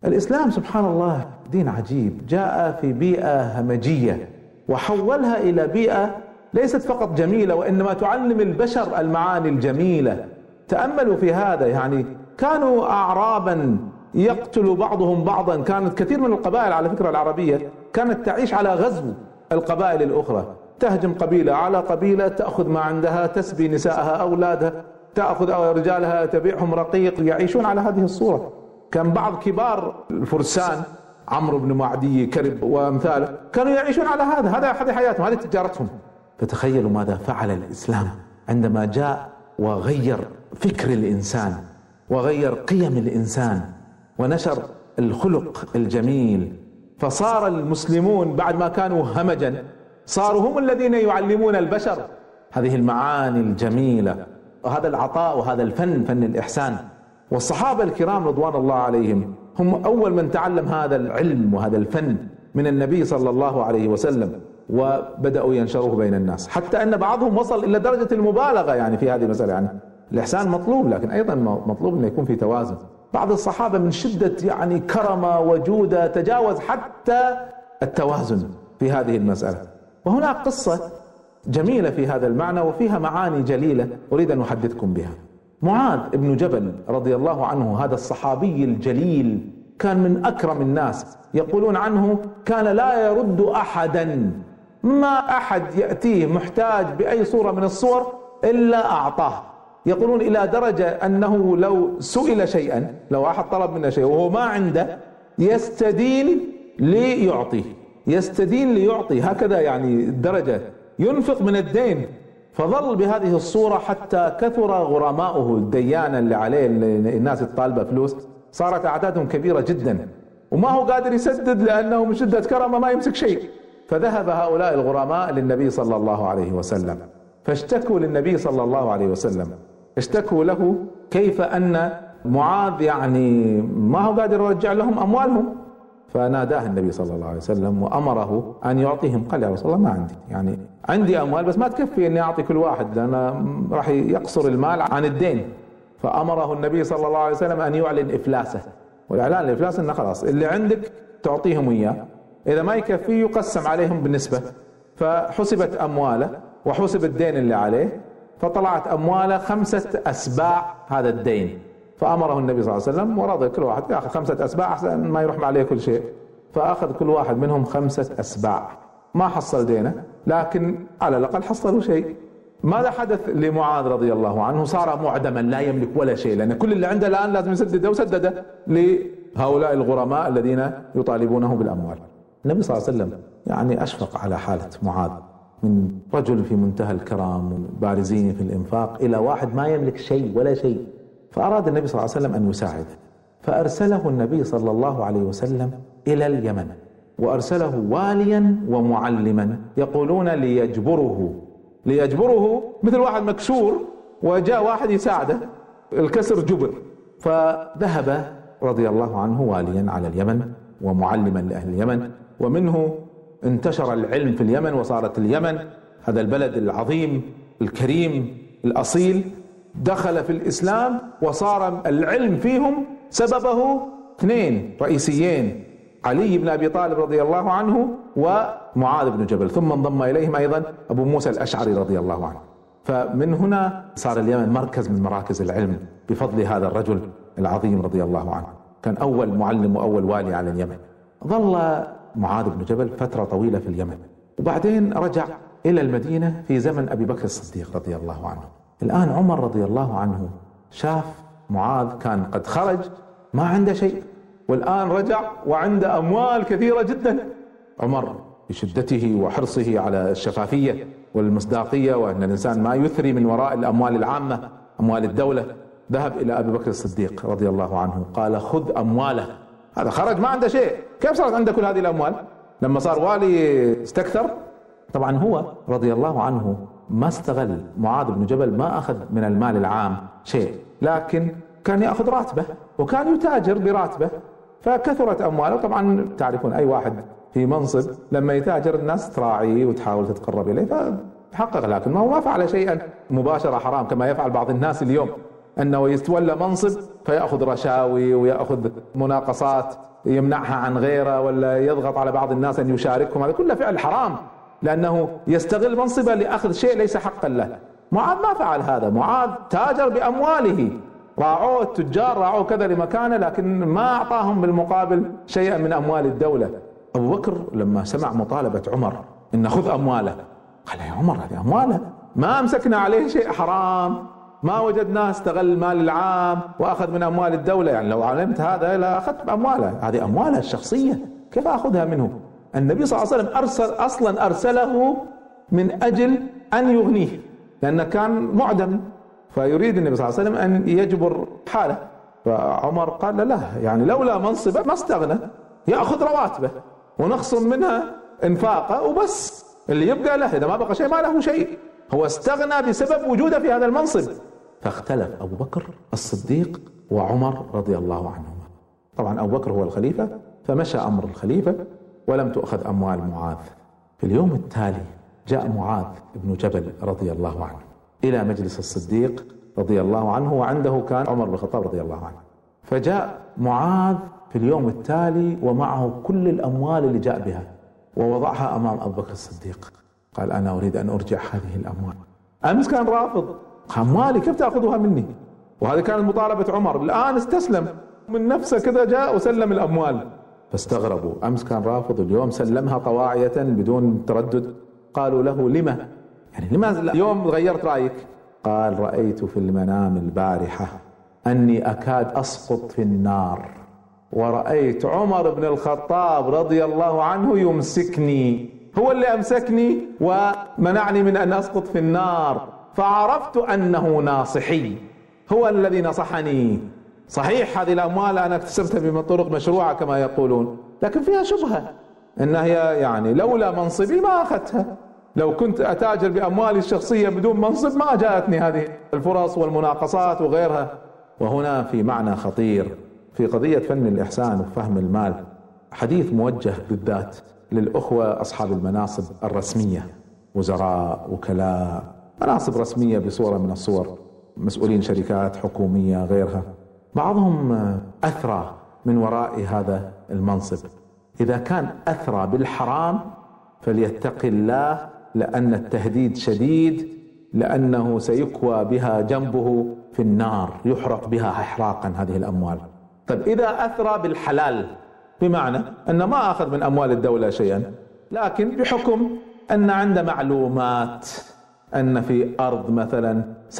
الإسلام سبحان الله دين عجيب، جاء في بيئة همجية وحولها إلى بيئة ليست فقط جميلة وإنما تعلم البشر المعاني الجميلة. تأملوا في هذا، يعني كانوا أعرابا يقتل بعضهم بعضا. كانت كثير من القبائل على فكرة العربية كانت تعيش على غزو القبائل الأخرى، تهجم قبيلة على قبيلة، تأخذ ما عندها، تسبي نسائها أولادها، تأخذ رجالها تبيعهم رقيق، يعيشون على هذه الصورة. كان بعض كبار الفرسان عمرو بن معدي كرب وامثاله كانوا يعيشون على هذه حياتهم، هذه تجارتهم. فتخيلوا ماذا فعل الإسلام عندما جاء وغير فكر الإنسان وغير قيم الإنسان ونشر الخلق الجميل. فصار المسلمون بعد ما كانوا همجا صاروا هم الذين يعلمون البشر هذه المعاني الجميلة وهذا العطاء وهذا الفن، فن الإحسان. والصحابة الكرام رضوان الله عليهم هم أول من تعلم هذا العلم وهذا الفن من النبي صلى الله عليه وسلم، وبدأوا ينشروه بين الناس، حتى أن بعضهم وصل إلى درجة المبالغة يعني في هذه المسألة. يعني الإحسان مطلوب، لكن أيضا مطلوب أن يكون في توازن. بعض الصحابة من شدة يعني كرمة وجودة تجاوز حتى التوازن في هذه المسألة. وهناك قصة جميلة في هذا المعنى وفيها معاني جليلة أريد أن أحدثكم بها. معاذ بن جبل رضي الله عنه، هذا الصحابي الجليل كان من أكرم الناس، يقولون عنه كان لا يرد أحدا، ما أحد يأتيه محتاج بأي صورة من الصور إلا أعطاه. يقولون إلى درجة أنه لو سئل شيئا، لو أحد طلب منه شيء وهو ما عنده يستدين ليعطيه، يستدين ليعطي، هكذا يعني الدرجة، ينفق من الدين. فظل بهذه الصورة حتى كثر غرماؤه، الديان اللي عليه الناس الطالبة فلوس صارت أعدادهم كبيرة جدا، وما هو قادر يسدد لأنه من شدة كرمه ما يمسك شيء. فذهب هؤلاء الغرماء للنبي صلى الله عليه وسلم فاشتكوا للنبي صلى الله عليه وسلم، اشتكوا له كيف أن معاذ يعني ما هو قادر يرجع لهم أموالهم. فناداه النبي صلى الله عليه وسلم وأمره أن يعطيهم. قال يا رسول الله ما عندي، يعني عندي أموال بس ما تكفي أني أعطي كل واحد، لأن راح يقصر المال عن الدين. فأمره النبي صلى الله عليه وسلم أن يعلن إفلاسه، والإعلان الإفلاس أنه خلاص اللي عندك تعطيهم إياه، إذا ما يكفي يقسم عليهم بالنسبة. فحسبت أمواله وحسب الدين اللي عليه، فطلعت أمواله 5 أسباع هذا الدين. فأمره النبي صلى الله عليه وسلم ورضي كل واحد يأخذ 5 أسباع أحسن ما يروح عليه كل شيء. فأخذ كل واحد منهم 5 أسباع، ما حصل دينه لكن على الأقل حصلوا شيء. ماذا حدث لمعاذ رضي الله عنه؟ صار معدما لا يملك ولا شيء، لأن كل اللي عنده الآن لازم يسدده، وسدده لهؤلاء الغرماء الذين يطالبونه بالأموال. النبي صلى الله عليه وسلم يعني أشفق على حالة معاذ، من رجل في منتهى الكرم بارزين في الإنفاق إلى واحد ما يملك شيء ولا شيء. فأراد النبي صلى الله عليه وسلم أن يساعده، فأرسله النبي صلى الله عليه وسلم إلى اليمن، وأرسله واليا ومعلما، يقولون ليجبره مثل واحد مكسور وجاء واحد يساعده، الكسر جبر. فذهب رضي الله عنه واليا على اليمن ومعلما لأهل اليمن، ومنه انتشر العلم في اليمن، وصارت اليمن هذا البلد العظيم الكريم الأصيل دخل في الإسلام، وصار العلم فيهم سببه 2 رئيسيين، علي بن أبي طالب رضي الله عنه ومعاذ بن جبل، ثم انضم إليهم أيضا أبو موسى الأشعري رضي الله عنه. فمن هنا صار اليمن مركز من مراكز العلم بفضل هذا الرجل العظيم رضي الله عنه. كان أول معلم وأول والي على اليمن. ظل معاذ بن جبل فترة طويلة في اليمن، وبعدين رجع إلى المدينة في زمن أبي بكر الصديق رضي الله عنه. الآن عمر رضي الله عنه شاف معاذ كان قد خرج ما عنده شيء، والآن رجع وعنده أموال كثيرة جدا. عمر بشدته وحرصه على الشفافية والمصداقية، وأن الإنسان ما يثري من وراء الأموال العامة أموال الدولة، ذهب إلى أبي بكر الصديق رضي الله عنه قال خذ أمواله، هذا خرج ما عنده شيء، كيف صارت عنده كل هذه الأموال؟ لما صار والي استكثر. طبعا هو رضي الله عنه ما استغل، معاذ بن جبل ما أخذ من المال العام شيء، لكن كان يأخذ راتبه وكان يتاجر براتبه، فكثرت أمواله. طبعا تعرفون أي واحد في منصب لما يتاجر الناس تراعيه وتحاول تتقرب إليه، فحقق، لكن ما هو ما فعل شيئا مباشرة حرام كما يفعل بعض الناس اليوم. أنه يتولى منصب فيأخذ رشاوي ويأخذ مناقصات يمنعها عن غيره، ولا يضغط على بعض الناس أن يشاركهم. هذا كله فعل حرام، لأنه يستغل منصبه لأخذ شيء ليس حقا له. معاذ ما فعل هذا، معاذ تاجر بأمواله، راعوه التجار، راعوه كذا لمكانه، لكن ما أعطاهم بالمقابل شيئا من أموال الدولة. أبو بكر لما سمع مطالبة عمر إن خذ أمواله، قال يا عمر هذه أمواله، ما أمسكنا عليه شيء حرام، ما وجدناه استغل المال العام وأخذ من أموال الدولة، يعني لو علمت هذا لا أخذت أمواله، هذه أمواله الشخصية كيف أخذها منه؟ النبي صلى الله عليه وسلم أرسله من أجل أن يغنيه، لأنه كان معدم، فيريد النبي صلى الله عليه وسلم أن يجبر حاله. فعمر قال لا، يعني لولا منصبه ما استغنى، يأخذ رواتبه ونخصم منها انفاقه وبس، اللي يبقى له، إذا ما بقى شيء ما له شيء، هو استغنى بسبب وجوده في هذا المنصب. فاختلف أبو بكر الصديق وعمر رضي الله عنهما. طبعا أبو بكر هو الخليفة، فمشى أمر الخليفة ولم تؤخذ أموال معاذ. في اليوم التالي جاء معاذ بن جبل رضي الله عنه إلى مجلس الصديق رضي الله عنه، وعنده كان عمر بن الخطاب رضي الله عنه. فجاء معاذ في اليوم التالي ومعه كل الأموال اللي جاء بها، ووضعها أمام أبو بكر الصديق. قال أنا أريد أن أرجع هذه الأموال. أمس كان رافض، أموالي كيف تأخذها مني؟ وهذه كانت مطالبة عمر، الآن استسلم من نفسه كذا، جاء وسلم الأموال. فاستغربوا، أمس كان رافض، اليوم سلمها طواعية بدون تردد. قالوا له لما؟ يعني لماذا اليوم غيرت رأيك؟ قال رأيت في المنام البارحة أني أكاد أسقط في النار، ورأيت عمر بن الخطاب رضي الله عنه يمسكني، هو اللي أمسكني ومنعني من أن أسقط في النار، فعرفت أنه ناصحي، هو الذي نصحني. صحيح هذه الأموال أنا اكتسبتها بطرق مشروعة كما يقولون، لكن فيها شبهة إنها هي يعني لولا منصبي ما أخذتها، لو كنت أتاجر بأموالي الشخصية بدون منصب ما جاءتني هذه الفرص والمناقصات وغيرها. وهنا في معنى خطير في قضية فن الإحسان وفهم المال، حديث موجه بالذات للأخوة أصحاب المناصب الرسمية، وزراء، وكلاء، مناصب رسمية بصورة من الصور، مسؤولين شركات حكومية غيرها. بعضهم أثرى من وراء هذا المنصب، إذا كان أثرى بالحرام فليتق الله، لأن التهديد شديد، لأنه سيكوى بها جنبه في النار، يحرق بها إحراقا هذه الأموال. طيب إذا أثرى بالحلال، بمعنى أن ما أخذ من أموال الدولة شيئا، لكن بحكم أن عنده معلومات أن في أرض مثلا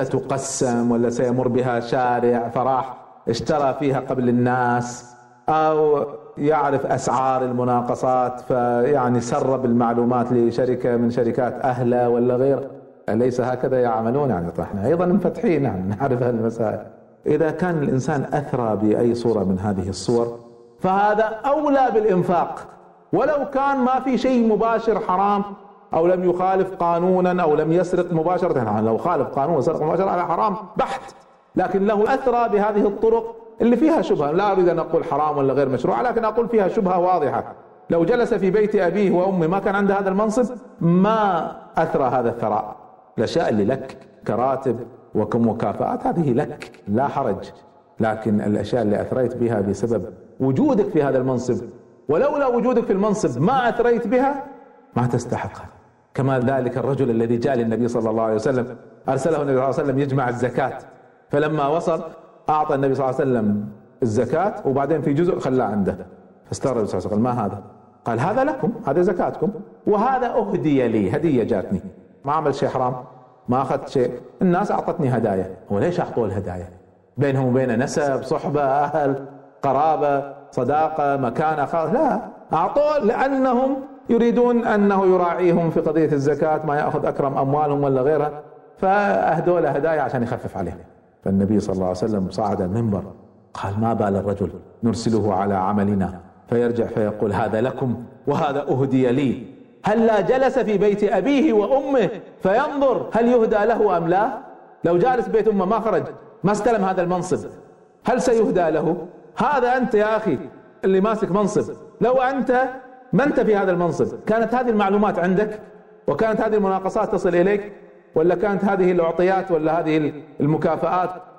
ستقسم ولا سيمر بها شارع، فراح اشترى فيها قبل الناس، أو يعرف أسعار المناقصات فيعني سرب المعلومات لشركة من شركات أهله ولا غيره. أليس هكذا يعملون؟ يعني احنا أيضا منفتحين، يعني نعرف هالمسائل. إذا كان الإنسان أثرى بأي صورة من هذه الصور فهذا أولى بالإنفاق، ولو كان ما في شيء مباشر حرام، أو لم يخالف قانونا، أو لم يسرق مباشرة. يعني لو خالف قانون وسرق مباشرة على حرام بحت، لكن له أثرى بهذه الطرق اللي فيها شبهة. لا أريد أن أقول حرام ولا غير مشروع، لكن أقول فيها شبهة واضحة. لو جلس في بيت أبيه وأمه ما كان عنده هذا المنصب ما أثرى هذا الثراء. الأشياء اللي لك كراتب وكمكافآت هذه لك لا حرج، لكن الأشياء اللي أثريت بها بسبب وجودك في هذا المنصب، ولولا وجودك في المنصب ما أثريت بها، ما تستحقها. كما ذلك الرجل الذي جاء للنبي صلى الله عليه وسلم، أرسله النبي صلى الله عليه وسلم يجمع الزكاة، فلما وصل أعطى النبي صلى الله عليه وسلم الزكاة، وبعدين في جزء خلاه عنده. فاستغرب النبي صلى الله عليه وسلم، ما هذا؟ قال هذا لكم، هذا زكاتكم، وهذا أهدي لي، هدية جاتني، ما عمل شيء حرام، ما أخذت شيء، الناس أعطتني هدايا. وليش أعطوا الهدايا؟ بينهم وبين نسب، صحبة، أهل، قرابة، صداقة، مكانة خاص؟ لا، أعطوا لأنهم يريدون أنه يراعيهم في قضية الزكاة، ما يأخذ أكرم أموالهم ولا غيرها، فأهدوا له هدايا عشان يخفف عليهم. فالنبي صلى الله عليه وسلم صعد المنبر قال ما بال الرجل نرسله على عملنا فيرجع فيقول هذا لكم وهذا أهدي لي؟ هلا جلس في بيت أبيه وأمه فينظر هل يهدى له أم لا؟ لو جالس بيت أمه ما خرج، ما استلم هذا المنصب، هل سيهدى له؟ هذا أنت يا أخي اللي ماسك منصب، لو أنت ما أنت في هذا المنصب كانت هذه المعلومات عندك، وكانت هذه المناقصات تصل إليك، ولا كانت هذه الأعطيات ولا هذه المكافآت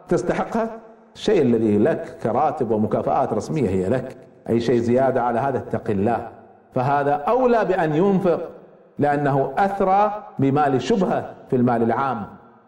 تستحقها. الشيء الذي لك كراتب ومكافآت رسمية هي لك، أي شيء زيادة على هذا اتق الله، فهذا أولى بأن ينفق لأنه أثرى بمال شبهة في المال العام.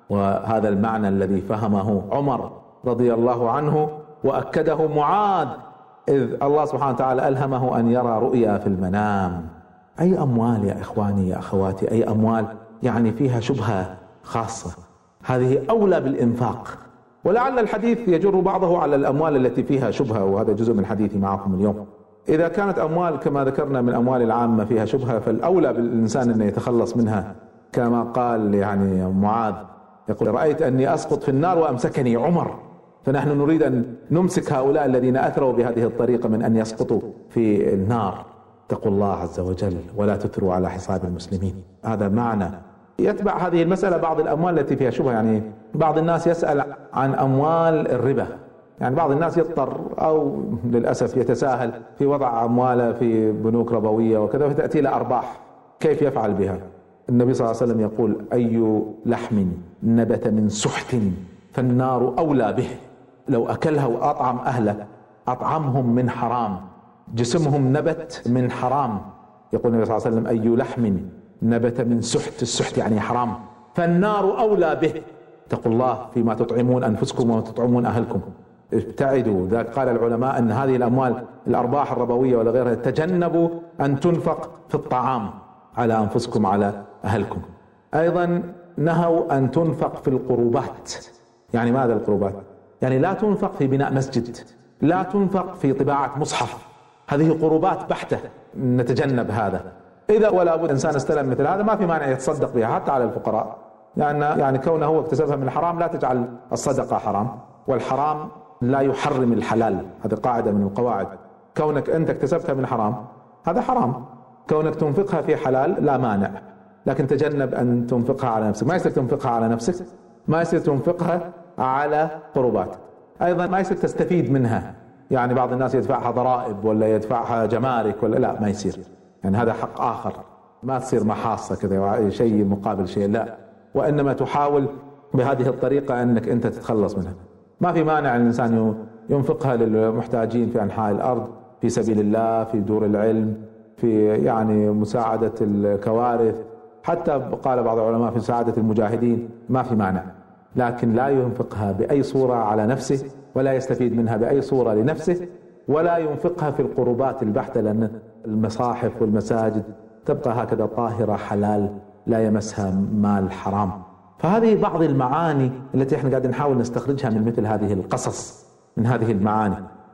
وهذا المعنى الذي فهمه عمر رضي الله عنه وأكده معاذ إذ الله سبحانه وتعالى ألهمه أن يرى رؤيا في المنام. أي أموال يا إخواني يا أخواتي، أي أموال يعني فيها شبهة خاصة، هذه أولى بالإنفاق. ولعل الحديث يجر بعضه على الأموال التي فيها شبهة، وهذا جزء من حديثي معكم اليوم. إذا كانت أموال كما ذكرنا من الأموال العامة فيها شبهة، فالأولى بالإنسان أن يتخلص منها، كما قال يعني معاذ يقول: رأيت أني أسقط في النار وأمسكني عمر. فنحن نريد أن نمسك هؤلاء الذين أثروا بهذه الطريقة من أن يسقطوا في النار. اتقوا الله عز وجل ولا تثروا على حساب المسلمين. هذا معنى. يتبع هذه المسألة بعض الأموال التي فيها شبهة، يعني بعض الناس يسأل عن أموال الربا، يعني بعض الناس يضطر أو للأسف يتساهل في وضع أمواله في بنوك ربوية وكذا، فتأتي له أرباح، كيف يفعل بها؟ النبي صلى الله عليه وسلم يقول: أي لحم نبت من سحت فالنار أولى به. لو أكلها وأطعم أهله، أطعمهم من حرام، جسمهم نبت من حرام. يقول النبي صلى الله عليه وسلم: أي لحم نبت من سحت، السحت يعني حرام، فالنار أولى به. اتقوا الله فيما تطعمون أنفسكم وما تطعمون أهلكم، ابتعدوا. ذلك قال العلماء أن هذه الأموال الأرباح الربوية ولا غيرها تجنبوا أن تنفق في الطعام على أنفسكم على أهلكم. أيضا نهوا أن تنفق في القربات. يعني ماذا القربات؟ يعني لا تنفق في بناء مسجد، لا تنفق في طباعة مصحف، هذه قربات بحتة، نتجنب هذا. إذا ولا بد إنسان استلم مثل هذا ما في مانع يتصدق بها حتى على الفقراء، لأن يعني كونه هو اكتسبها من الحرام لا تجعل الصدقة حرام، والحرام لا يحرم الحلال، هذه قاعدة من القواعد. كونك أنت اكتسبتها من حرام هذا حرام، كونك تنفقها في حلال لا مانع، لكن تجنب أن تنفقها على نفسك. ما يصير تنفقها على نفسك، ما يصير تنفقها على قربات. أيضا ما يصير تستفيد منها، يعني بعض الناس يدفعها ضرائب ولا يدفعها جمارك ولا، لا ما يصير، يعني هذا حق آخر، ما تصير محاصة كذا شيء مقابل شيء، لا، وإنما تحاول بهذه الطريقة أنك أنت تتخلص منها. ما في مانع الإنسان ينفقها للمحتاجين في أنحاء الأرض في سبيل الله، في دور العلم، في يعني مساعدة الكوارث، حتى قال بعض العلماء في مساعدة المجاهدين، ما في مانع، لكن لا ينفقها بأي صورة على نفسه، ولا يستفيد منها بأي صورة لنفسه، ولا ينفقها في القربات البحتة، لأن المصاحف والمساجد تبقى هكذا طاهرة حلال لا يمسها مال حرام. فهذه بعض المعاني التي احنا قاعدين نحاول نستخرجها من مثل هذه القصص، من هذه المعاني.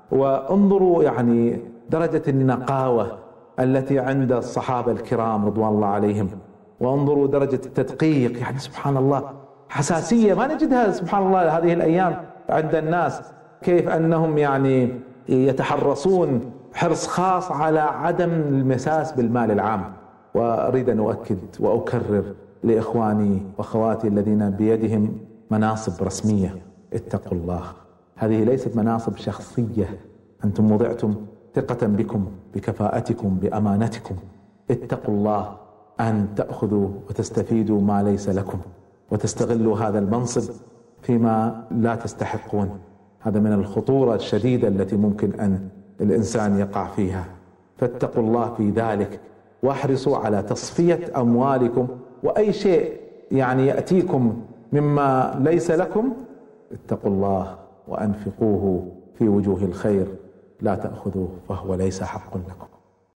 وانظروا يعني درجة النقاوة التي عند الصحابة الكرام رضوان الله عليهم، وانظروا درجة التدقيق، يعني سبحان الله حساسية ما نجدها سبحان الله هذه الأيام عند الناس، كيف أنهم يعني يتحرصون حرص خاص على عدم المساس بالمال العام. وأريد أن أؤكد وأكرر لإخواني وأخواتي الذين بيدهم مناصب رسمية: اتقوا الله، هذه ليست مناصب شخصية، أنتم وضعتم ثقة بكم، بكفاءتكم، بأمانتكم. اتقوا الله أن تأخذوا وتستفيدوا ما ليس لكم، وتستغلوا هذا المنصب فيما لا تستحقون. هذا من الخطورة الشديدة التي ممكن أن الإنسان يقع فيها. فاتقوا الله في ذلك، واحرصوا على تصفية أموالكم، وأي شيء يعني يأتيكم مما ليس لكم اتقوا الله وأنفقوه في وجوه الخير، لا تأخذوه فهو ليس حق لكم.